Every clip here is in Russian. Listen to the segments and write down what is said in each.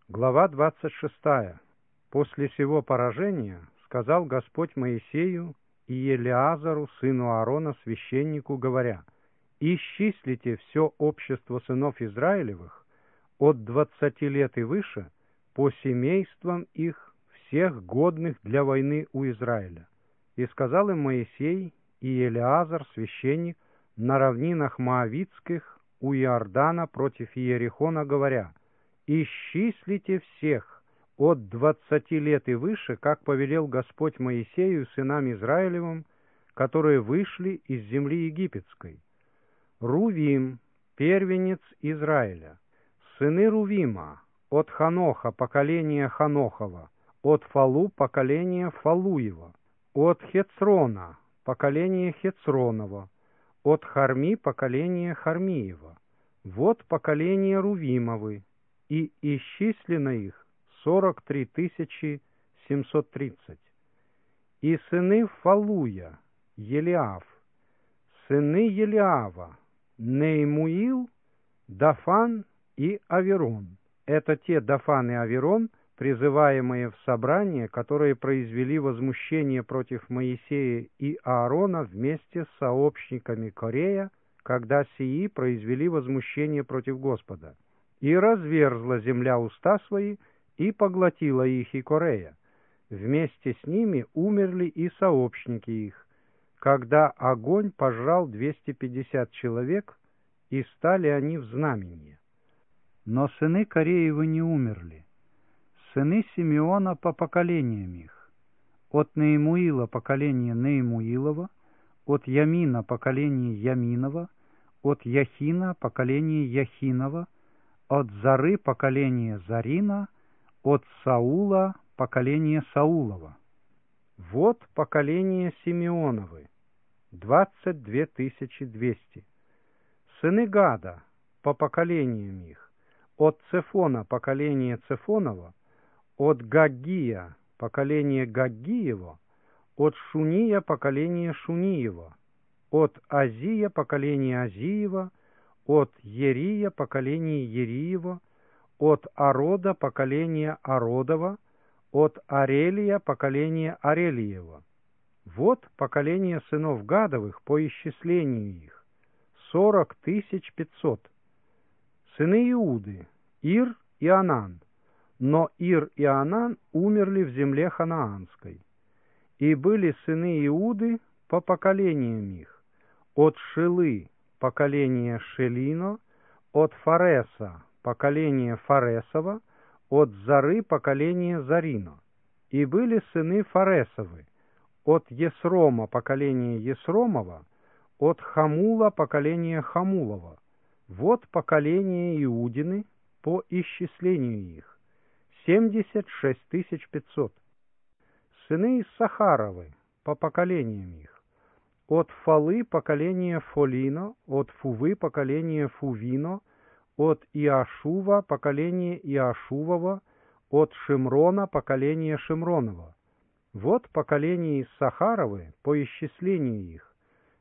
Глава 26. После сего поражения сказал Господь Моисею и Елиазару, сыну Аарона, священнику, говоря: «Исчислите все общество сынов Израилевых от 20 лет и выше по семействам их, всех годных для войны у Израиля». И сказал им Моисей и Елиазар, священник, на равнинах Моавитских у Иордана против Иерихона, говоря: «Исчислите всех от 20 лет и выше, как повелел Господь Моисею сынам Израилевым, которые вышли из земли египетской. Рувим, первенец Израиля, сыны Рувима, от Ханоха, поколение Ханохова, от Фалу, поколение Фалуева, от Хецрона, поколение Хецронова, от Харми, поколение Хармиева. Вот поколение Рувимовы, и исчислено их 43 730. И сыны Фалуя, Елиав, сыны Елиава, Неймуил, Дафан и Аверон. Это те Дафан и Аверон, призываемые в собрание, которые произвели возмущение против Моисея и Аарона вместе с сообщниками Корея, когда сии произвели возмущение против Господа. И разверзла земля уста свои, и поглотила их и Корея. Вместе с ними умерли и сообщники их, когда огонь пожрал 250 человек, и стали они в знамение. Но сыны Кореевы не умерли. Сыны Симеона по поколениям их: от Неемуила поколение Неемуилова, от Ямина поколение Яминова, от Яхина поколение Яхинова, от Зары поколение Зарина, от Саула поколение Саулова. Вот поколение Симеоновы, 22 200. Сыны Гада по поколениям их: от Цефона поколение Цефонова, от Гаггия поколение Гаггиева, от Шуния поколение Шуниева, от Азия поколение Азиева, от Ерия поколение Ериева, от Арода поколение Ародова, от Арелия поколение Арелиева. Вот поколение сынов Гадовых по исчислению их: 40 500. Сыны Иуды: Ир и Анан. Но Ир и Анан умерли в земле ханаанской. И были сыны Иуды по поколениям их: от Шилы поколение Шелино, от Фареса поколение Фаресова, от Зары поколение Зарино. И были сыны Фаресовы: от Есрома поколение Есромова, от Хамула поколение Хамулова. Вот поколение Иудины по исчислению их: 76 500. Сыны Иссахаровы по поколениям их: от Фалы поколение Фолино, от Фувы поколение Фувино, от Иашува поколение Иашувова, от Шимрона поколение Шимронова. Вот поколение Иссахаровы по исчислению их: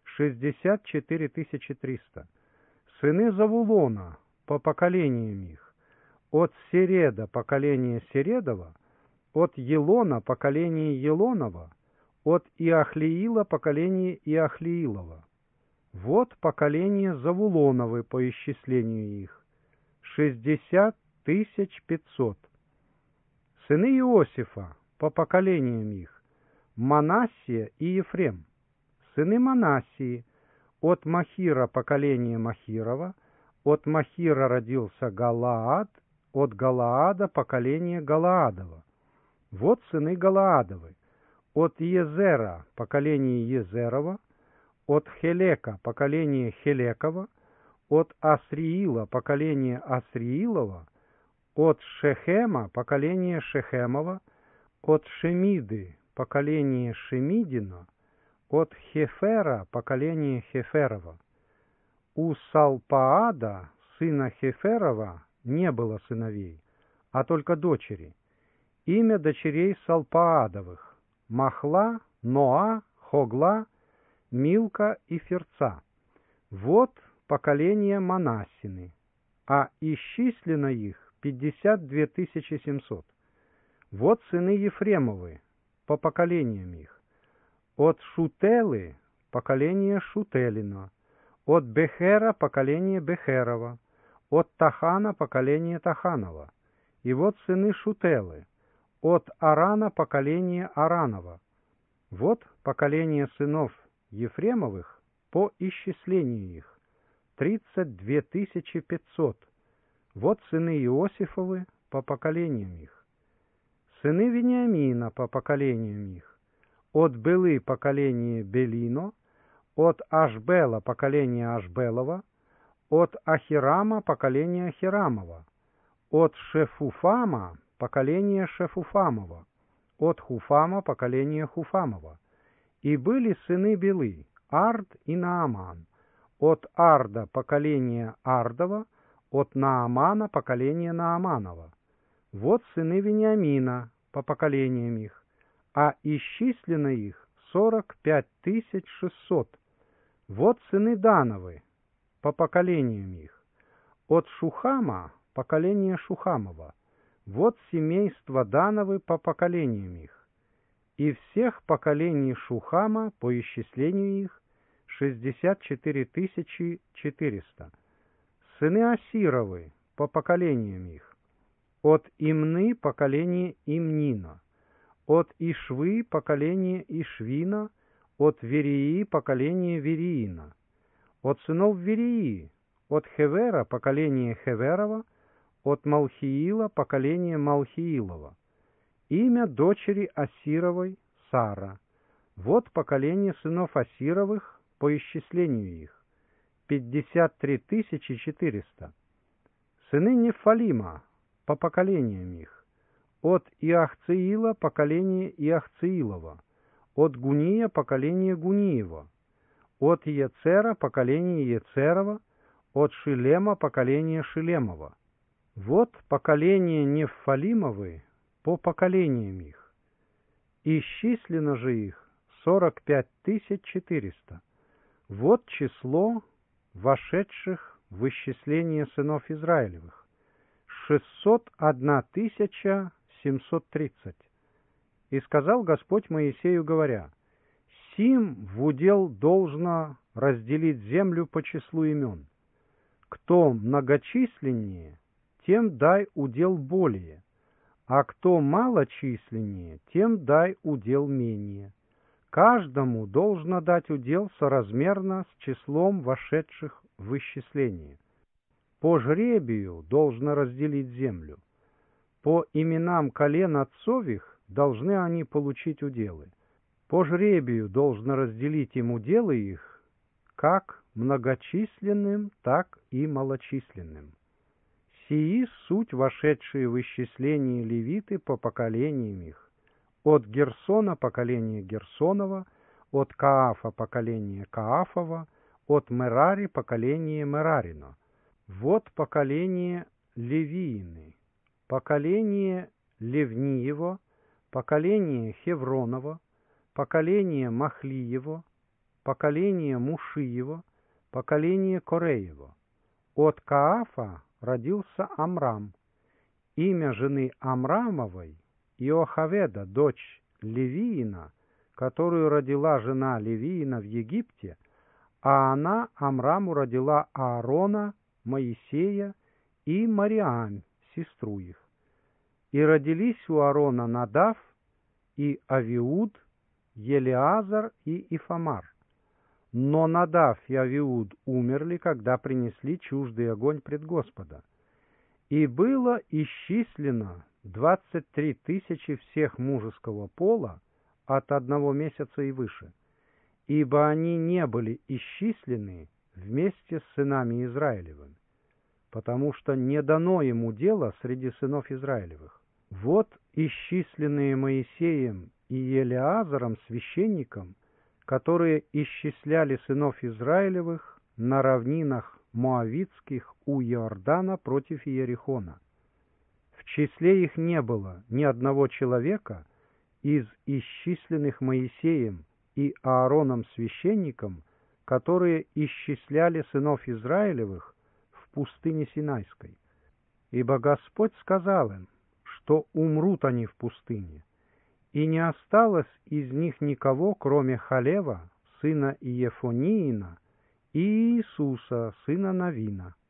64 300. Сыны Завулона по поколениям их: от Середа поколение Середова, от Елона поколение Елонова, от Иахлиила поколение Иахлиилова. Вот поколение Завулоновы по исчислению их: 60 500. Сыны Иосифа по поколениям их: Манассия и Ефрем. Сыны Манассии: от Махира поколение Махирова, от Махира родился Галаад, от Галаада поколение Галаадова. Вот сыны Галаадовы: от Езера поколение Езерова, от Хелека поколение Хелекова, от Асриила поколение Асриилова, от Шехема поколение Шехемова, от Шемиды поколение Шемидина, от Хефера поколение Хеферова. У Салпаада, сына Хеферова, не было сыновей, а только дочери. Имя дочерей Салпаадовых: Махла, Ноа, Хогла, Милка и Ферца. Вот поколение Манассины, а исчислено их 52 700. Вот сыны Ефремовы, по поколениям их. От Шутелы — поколение Шутелина, от Бехера — поколение Бехерова, от Тахана — поколение Таханова. И вот сыны Шутелы, от Арана — поколение Аранова. Вот поколение сынов Ефремовых по исчислению их, 32 500. Вот сыны Иосифовы по поколениям их. Сыны Вениамина по поколениям их. От Белы — поколение Белино, от Ашбела — поколение Ашбелова, от Ахирама — поколение Ахирамова, от Шефуфама — поколение Шефуфамова, от Хуфама — поколение Хуфамова. И были сыны Белы, Ард и Нааман, от Арда — поколение Ардова, от Наамана — поколение Нааманова. Вот сыны Вениамина по поколениям их, а исчислено их 45 600. Вот сыны Дановы по поколениям их, от Шухама — поколение Шухамова. Вот семейство Дановы по поколениям их. И всех поколений Шухама по исчислению их 64 400. Сыны Асировы по поколениям их. От Имны — поколение Имнина, от Ишвы — поколение Ишвина, от Верии — поколение Вериина, от сынов Верии, от Хевера — поколение Хеверова, от Малхиила — поколение Малхиилова. Имя дочери Асировой — Сара. Вот поколение сынов Асировых по исчислению их, 53 400. Сыны Нефалима по поколениям их. От Иахциила — поколение Иахциилова, от Гуния — поколение Гуниева, от Ецера — поколение Ецерова, от Шилема — поколение Шилемова. Вот поколение Нефалимовы по поколениям их. Исчислено же их 45 400. Вот число вошедших в исчисление сынов Израилевых. 601 730. И сказал Господь Моисею, говоря: «Сим в удел должно разделить землю по числу имен. Кто многочисленнее, тем дай удел более, а кто малочисленнее, тем дай удел менее. Каждому должно дать удел соразмерно с числом вошедших в исчисление. По жребию должно разделить землю. По именам колен отцових должны они получить уделы. По жребию должно разделить им уделы их, как многочисленным, так и малочисленным. Сии суть вошедшие в исчисление левиты по поколениям их. От Герсона — поколение Герсонова, от Каафа — поколение Каафова, от Мерари — поколение Мерарина. Вот поколение Левиины, поколение Левниева, поколение Хевронова, поколение Махлиева, поколение Мушиева, поколение Кореева. От Каафа родился Амрам. Имя жены Амрамовой — Иохаведа, дочь Левиина, которую родила жена Левиина в Египте, а она Амраму родила Аарона, Моисея и Мариам, сестру их. И родились у Аарона Надав и Авиуд, Елеазар и Ифамар. Но Надав и Авиуд умерли, когда принесли чуждый огонь пред Господа. И было исчислено 23 000 всех мужеского пола от 1 месяца и выше, ибо они не были исчислены вместе с сынами Израилевыми, потому что не дано ему дела среди сынов Израилевых. Вот исчисленные Моисеем и Елеазаром священником, которые исчисляли сынов Израилевых на равнинах Моавитских у Иордана против Иерихона. В числе их не было ни одного человека из исчисленных Моисеем и Аароном священником, которые исчисляли сынов Израилевых в пустыне Синайской. ибо Господь сказал им, что умрут они в пустыне, и не осталось из них никого, кроме Халева, сына Иефониина, и Иисуса, сына Навина.